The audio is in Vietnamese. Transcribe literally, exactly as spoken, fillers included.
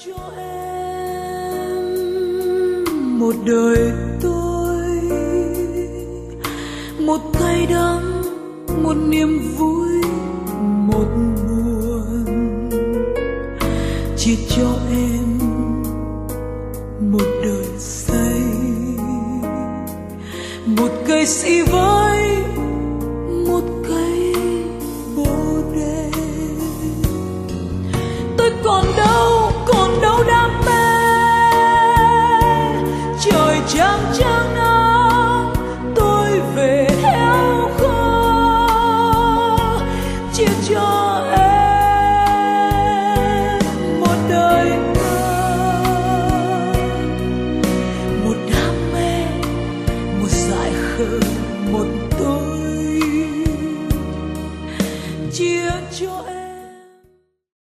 cho em một đời tôi, một cay đắng, một niềm vui, một buồn. Chia cho em một đời say, một cây sĩ vỡ